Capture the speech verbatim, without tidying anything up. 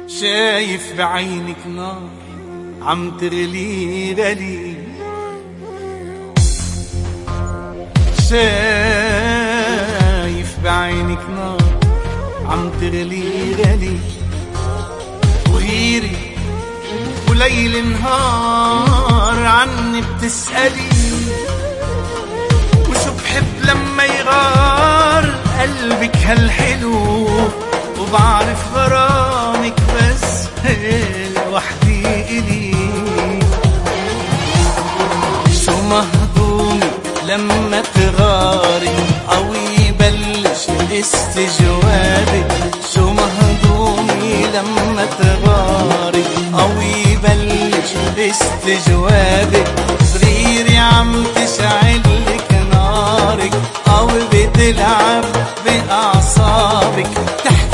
شايف بعينك نار عم تغلي غلي، شايف بعينك نار عم تغلي غلي، وغيري وليل نهار عني بتسألي، وشو بحب لما يغار قلبك هالحلو، وبعرف غرامك بس لوحدي إلي. شو مهضومي لما تغاري أو يبلش استجوابك، شو مهضومي لما تغاري أو يبلش استجوابك، صغيري عم تشعلك نارك أو بتلعب بأعصابك،